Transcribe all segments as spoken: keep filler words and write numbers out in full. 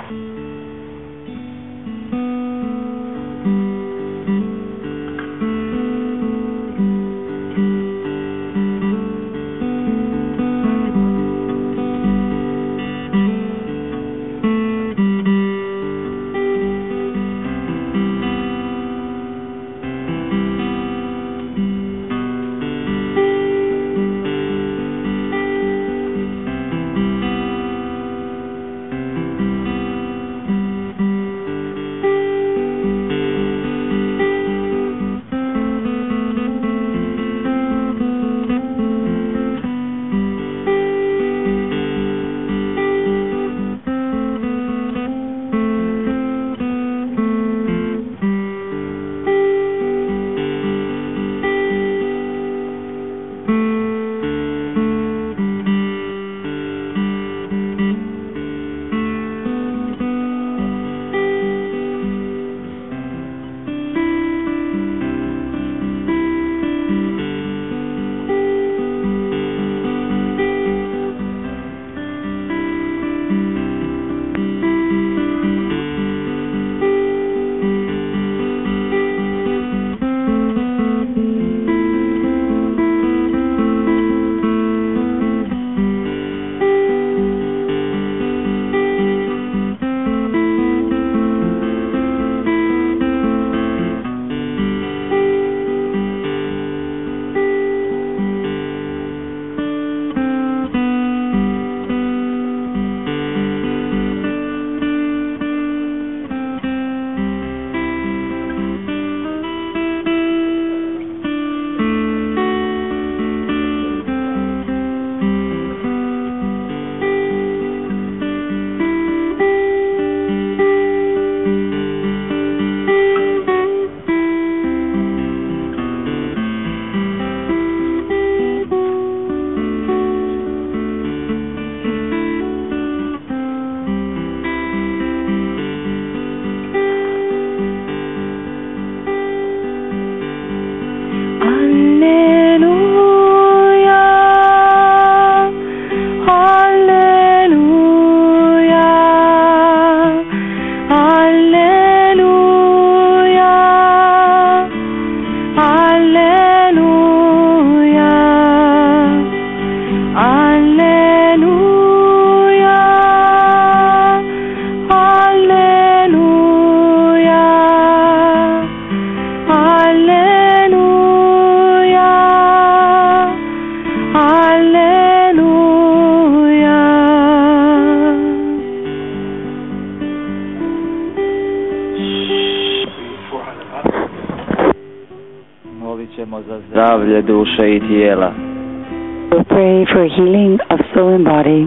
zdravlje duše i tijela. We'll pray for healing of soul and body.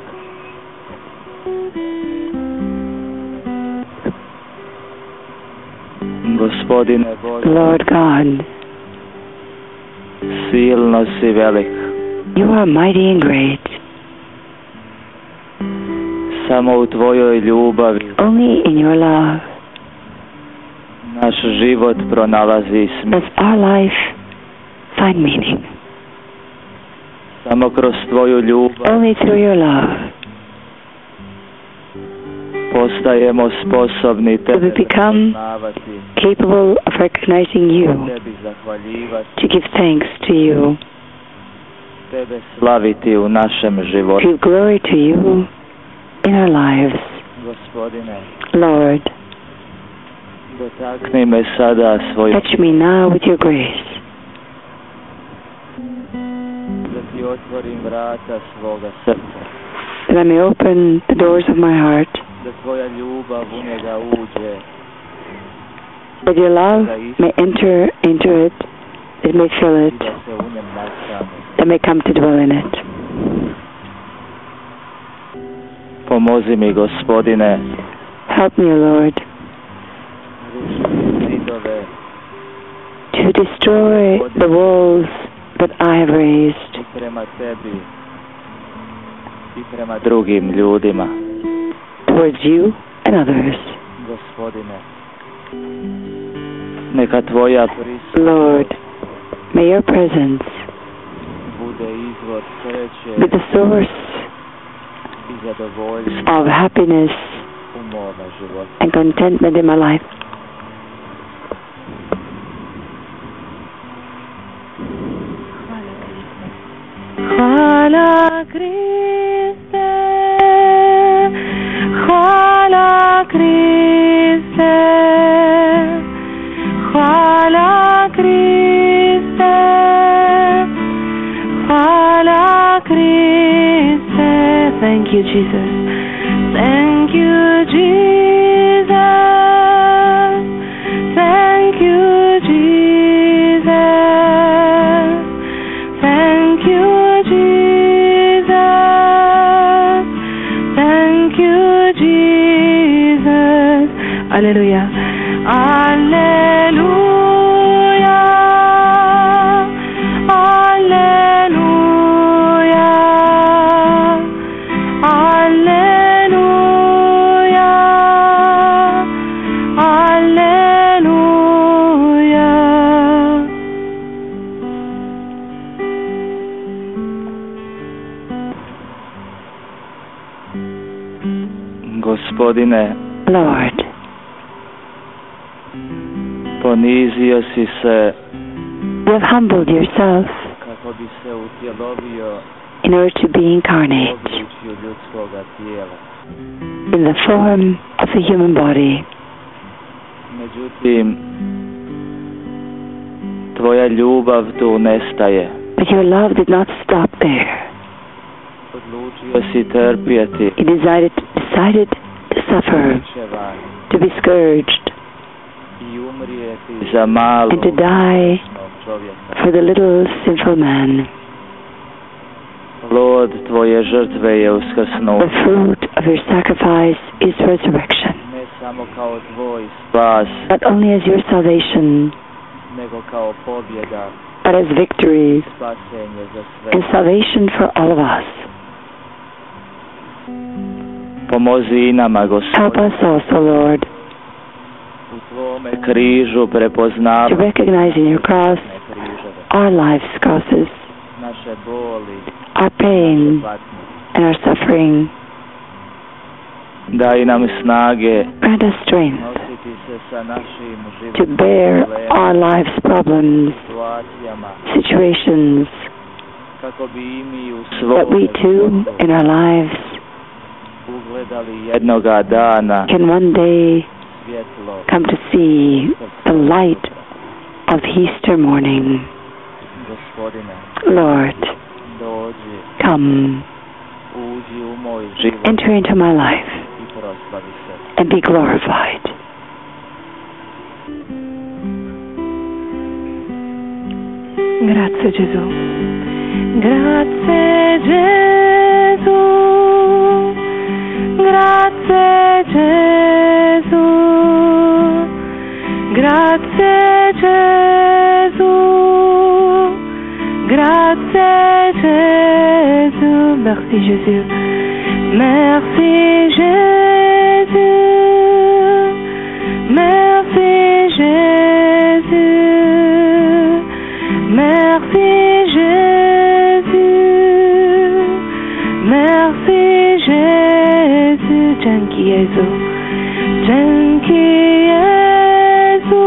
Gospodine Bože, Lord God, silno si velik. you are mighty and great. Samo u tvojoj ljubavi Only in your love naš život pronalazi does smisla. our life find meaning. Samo kroz tvoju ljubav Only through your love postajemo sposobni will tebe we become poznavati, capable of recognizing you, tebi zahvaljivati, to give thanks to you, tebe slaviti u našem to životu. give glory to you in our lives. Gospodine, Lord, dotakni me sada svojom, touch me now with your grace, da ti otvorim vrata svoga srca, that I may open the doors of my heart, da tvoja ljubav u njega uđe, that your love may enter into it, it may fill i it, da se u njem nastane. that may come to dwell in it. Pomozi mi, Gospodine, Help me, O Lord, rušiti zidove to destroy the walls that I have raised i prema tebi i prema drugim ljudima. towards you and others. Gospodine, neka tvoja prisutnost Lord, may your presence bude izvor be sreće the source i zadovoljstva of happiness and contentment in my life. Hvala Kriste, hvala Kriste, hvala Kriste, hvala Kriste. Thank you, Jesus. Thank you, Jesus. Thank you, Jesus. Thank you, Jesus. Thank you, Jesus. Hallelujah. Hallelujah. Hallelujah. Hallelujah. Hallelujah. Gospodine, Lord, ponizio si se you have humbled yourself kako bi se utjelovio in order to be u incarnate obličju ljudskoga tijela. in the form of the human body. Međutim, tvoja ljubav tu nestaje. But your love did not stop there. Odlučio si trpjeti He decided, decided to suffer, bičevanje to be scourged, i umrijeti za malu and to die čovjeka. for the little sinful man. Plod tvoje žrtve je The uskrsnuće. fruit of your sacrifice is resurrection, Ne samo kao tvoj spas, not only as your salvation, nego kao pobjeda, but as victory spasenje za sve. and salvation for all of us. Pomozi i nama, Help Gospodine, us also, Lord, u tvome križu to prepoznavati recognize in your cross ne križeve, our life's crosses, naše boli, our naše pain, patnje. and our suffering. Daj nam snage Grant us strength nositi se sa našim to životnim bear problemima, our life's problems, situacijama, situations, kako bi i mi u that svome we too životu in our lives ugledali jednoga dana can one day svjetlo come to see the light of the Easter morning. Gospodine, Lord, dođi, come, uđi u moj život enter into my life i proslavi se. and be glorified. Grazie Gesù. Grazie Gesù. Grazie Gesù. Grazie Gesù. Grazie Gesù. Merci Jésus. Merci Jésus. Merci Jésus. Merci Jésus. Merci Jésus. Dzięki Jezu. Dzięki Jezu.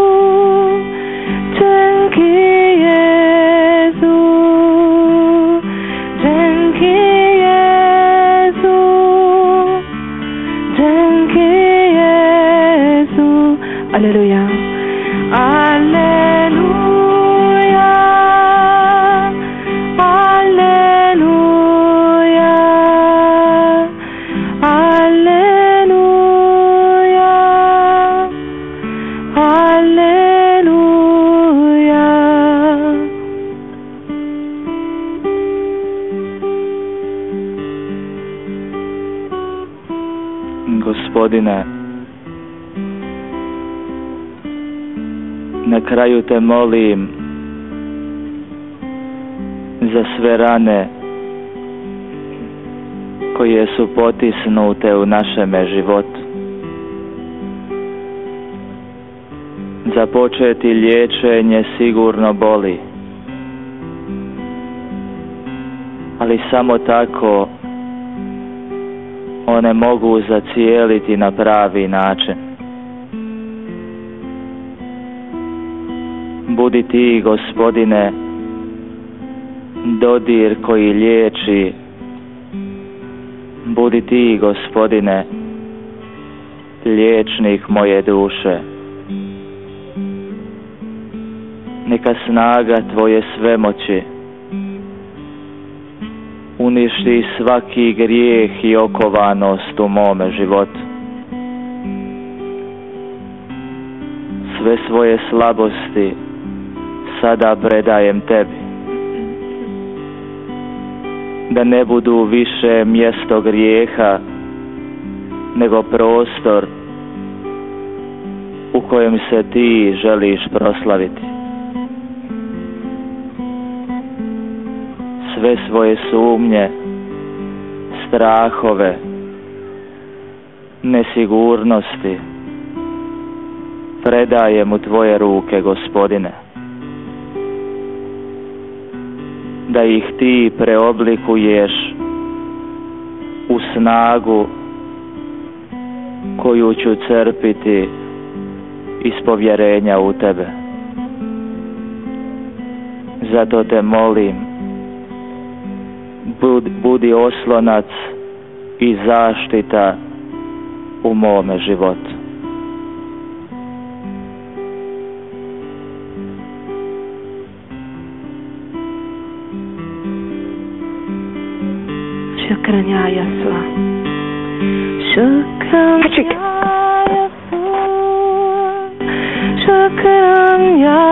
Dzięki Jezu. Dzięki Jezu. Dzięki Jezu. Alleluja. Alleluja. Alleluja. Alleluja. Alleluja. Gospodine, na kraju te molim za sve rane koje su potisnute u našeme životu. Započeti liječenje sigurno boli, ali samo tako one mogu zacijeliti na pravi način. Budi ti, Gospodine, dodir koji liječi. Budi ti, Gospodine, liječnik moje duše. Neka snaga tvoje svemoći uništi svaki grijeh i okovanost u mome životu. Sve svoje slabosti sada predajem tebi, da ne budu više mjesto grijeha, nego prostor u kojem se ti želiš proslaviti. Sve svoje sumnje, strahove, nesigurnosti predajem u tvoje ruke, Gospodine, da ih ti preoblikuješ u snagu koju ću crpiti iz povjerenja u tebe. Zato te molim, budi, budi oslonac i zaštita u mome životu. شكرا يا يسوع شكرا يا يسوع شكرا يا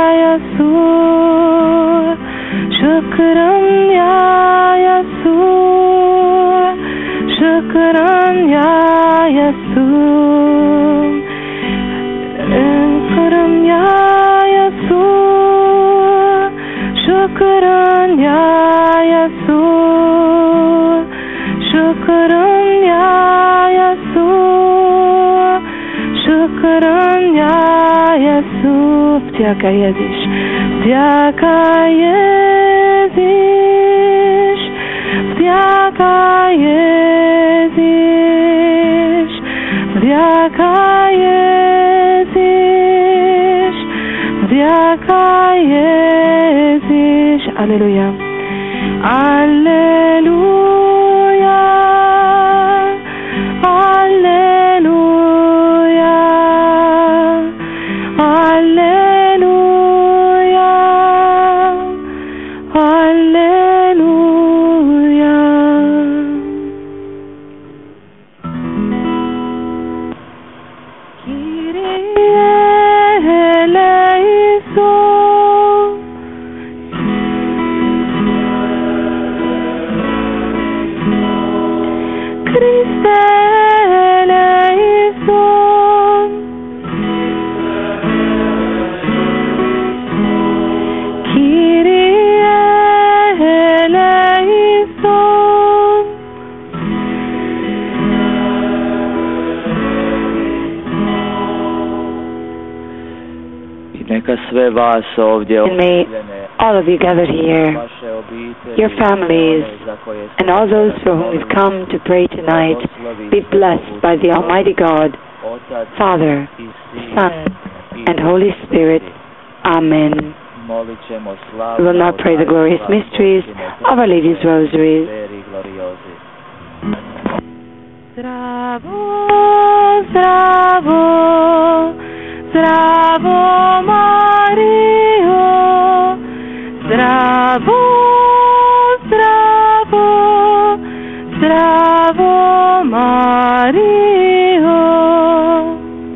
يسوع شكرا يا يسوع شكرا يا يسوع شكرا يا يسوع شكرا يا يسوع شكرا يا يسوع شكرا يا يسوع Вдяка Jeziš, вдяка Jeziš, вдяка Jeziš, вдяка Jeziš, вдяка Jeziš. Алелуя. Алелуя. Алелуя. Алелуя. Алелуя. Kyrie eleison. Christe eleison. Kyrie eleison. I neka sve vas ovdje And may all of you gathered here, your families, and all those for whom we've come to pray tonight, be blessed by the Almighty God, Father, Son, and Holy Spirit. Amen. We will now pray the glorious mysteries of Our Lady's Rosaries. Zdravo, zdravo, zdravo Mario, zdravo, zdravo, zdravo Mario.